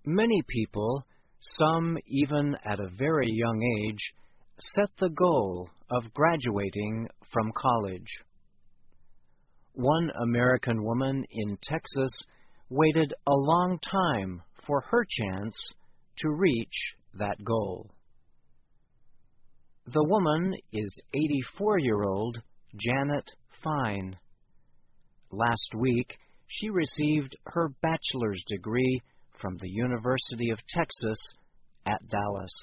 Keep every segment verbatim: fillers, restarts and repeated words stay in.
Many people, some even at a very young age, set the goal of graduating from college. One American woman in Texas waited a long time for her chance to reach that goal. The woman is eighty-four-year-old Janet Fine. Last week, she received her bachelor's degree from the University of Texas at Dallas.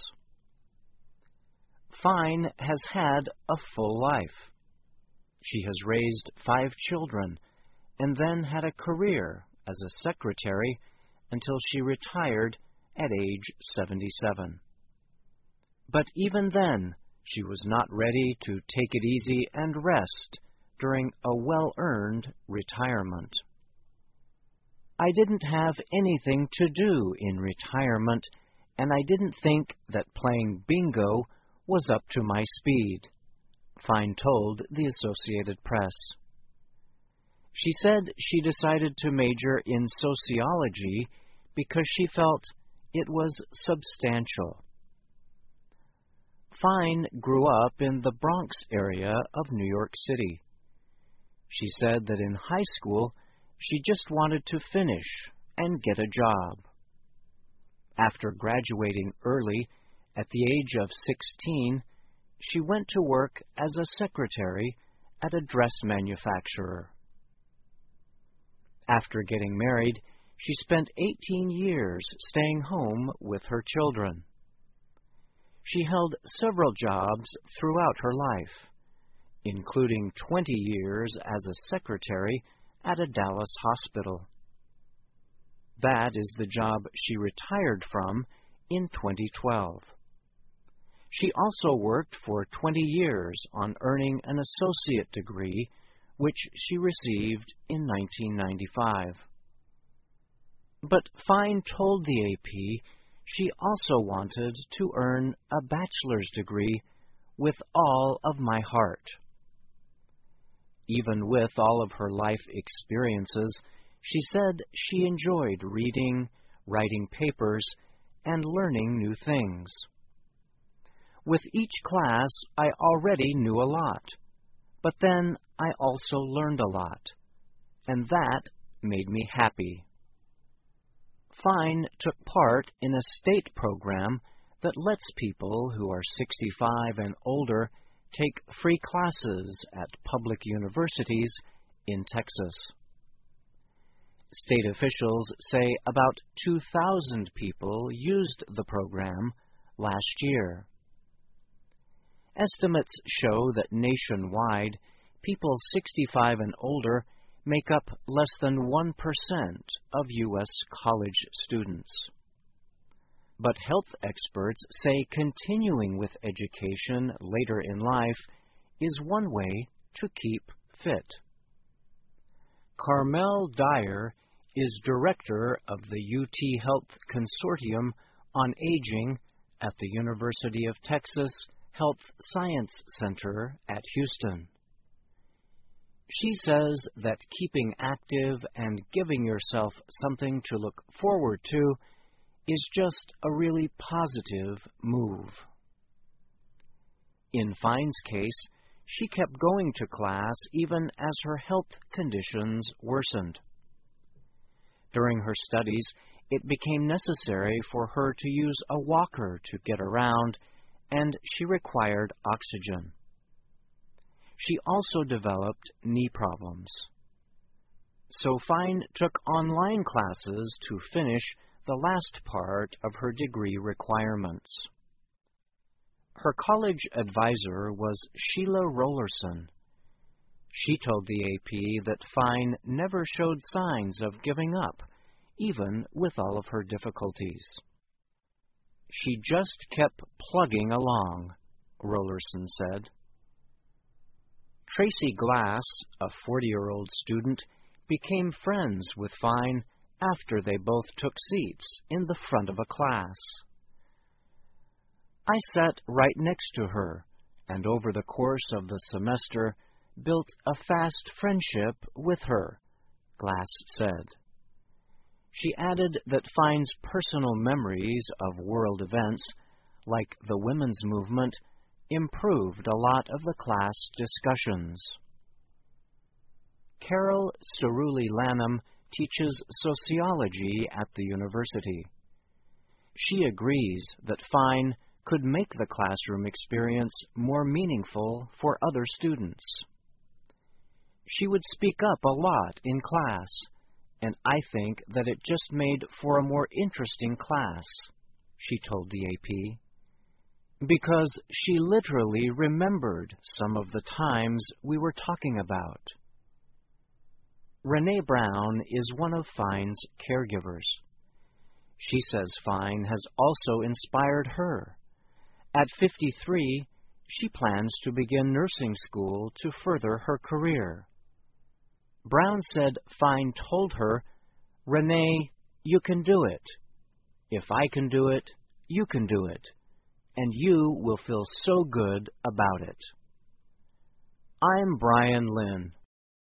Fine has had a full life. She has raised five children and then had a career as a secretary until she retired at age seventy-seven. But even then, she was not ready to take it easy and rest during a well-earned retirement. I didn't have anything to do in retirement, and I didn't think that playing bingo was up to my speed, Fine told the Associated Press. She said she decided to major in sociology because she felt it was substantial. Fine grew up in the Bronx area of New York City. She said that in high school, she just wanted to finish and get a job. After graduating early, at the age of sixteen, she went to work as a secretary at a dress manufacturer. After getting married, she spent eighteen years staying home with her children. She held several jobs throughout her life, including twenty years as a secretary at a Dallas hospital. That is the job she retired from in twenty twelve. She also worked for twenty years on earning an associate degree, which she received in nineteen ninety-five. But Fine told the A P she also wanted to earn a bachelor's degree with all of my heart. Even with all of her life experiences, she said she enjoyed reading, writing papers, and learning new things. With each class, I already knew a lot, but then I also learned a lot, and that made me happy. Fine took part in a state program that lets people who are sixty-five and older take free classes at public universities in Texas. State officials say about two thousand people used the program last year. Estimates show that nationwide, people sixty-five and older make up less than one percent of U S college students. But health experts say continuing with education later in life is one way to keep fit. Carmel Dyer is director of the U T Health Consortium on Aging at the University of Texas Health Science Center at Houston. She says that keeping active and giving yourself something to look forward to is just a really positive move. In Fine's case, she kept going to class even as her health conditions worsened. During her studies, it became necessary for her to use a walker to get around, and she required oxygen. She also developed knee problems. So Fine took online classes to finish the last part of her degree requirements. Her college advisor was Sheila Rollerson. She told the A P that Fine never showed signs of giving up, even with all of her difficulties. She just kept plugging along, Rollerson said. Tracy Glass, a forty-year-old student, became friends with Fine after they both took seats in the front of a class. I sat right next to her, and over the course of the semester built a fast friendship with her, Glass said. She added that Fine's personal memories of world events, like the women's movement, improved a lot of the class discussions. Carol Cerulli Lanham teaches sociology at the university. She agrees that Fine could make the classroom experience more meaningful for other students. She would speak up a lot in class, and I think that it just made for a more interesting class, she told the A P, because she literally remembered some of the times we were talking about. Renee Brown is one of Fine's caregivers. She says Fine has also inspired her. At fifty-three, she plans to begin nursing school to further her career. Brown said Fine told her, "Renee, you can do it. If I can do it, you can do it, and you will feel so good about it." I'm Brian Lynn.